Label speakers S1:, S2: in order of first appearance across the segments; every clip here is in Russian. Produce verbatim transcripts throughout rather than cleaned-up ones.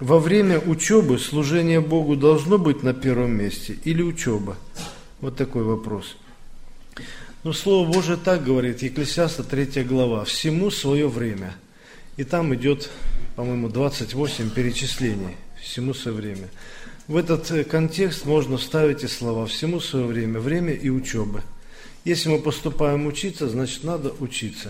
S1: во время учебы служение Богу должно быть на первом месте или учеба? Вот такой вопрос. Ну, Слово Божие так говорит, Екклесиаста третья глава, «Всему свое время». И там идет, по-моему, двадцать восемь перечислений, «Всему свое время». В этот контекст можно вставить и слова «всему свое время», время и учебы. Если мы поступаем учиться, значит, надо учиться.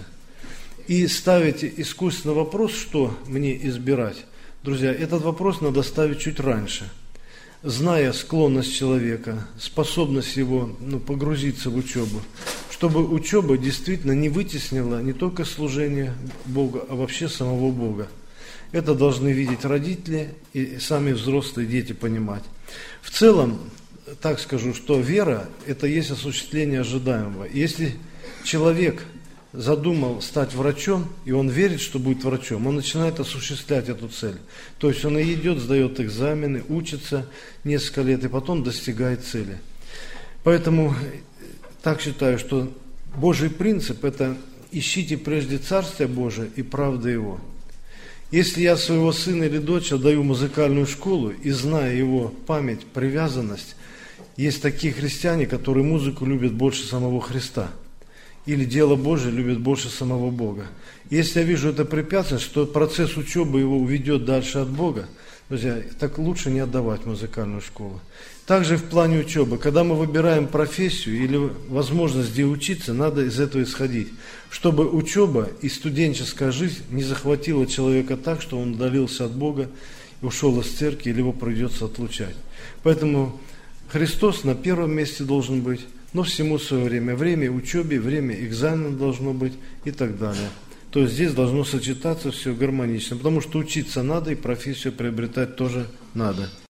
S1: И ставить искусственно вопрос, что мне избирать, друзья, этот вопрос надо ставить чуть раньше. Зная склонность человека, способность его ну, погрузиться в учебу, чтобы учеба действительно не вытеснила не только служение Бога, а вообще самого Бога. Это должны видеть родители и сами взрослые дети понимать. В целом, так скажу, что вера – это есть осуществление ожидаемого. Если человек задумал стать врачом, и он верит, что будет врачом, он начинает осуществлять эту цель. То есть он и идет, сдает экзамены, учится несколько лет, и потом достигает цели. Поэтому так считаю, что Божий принцип – это ищите прежде Царствие Божие и правды Его. Если я своего сына или дочь отдаю в музыкальную школу и зная его память, привязанность, есть такие христиане, которые музыку любят больше самого Христа. Или дело Божие любит больше самого Бога. Если я вижу это препятствие, что процесс учебы его уведет дальше от Бога, друзья, так лучше не отдавать музыкальную школу. Также в плане учебы, когда мы выбираем профессию или возможность где учиться, надо из этого исходить, чтобы учеба и студенческая жизнь не захватила человека так, что он удалился от Бога и ушел из церкви, или его придется отлучать. Поэтому Христос на первом месте должен быть, но всему свое время. Время учебе, время экзамена должно быть и так далее. То есть здесь должно сочетаться все гармонично, потому что учиться надо и профессию приобретать тоже надо.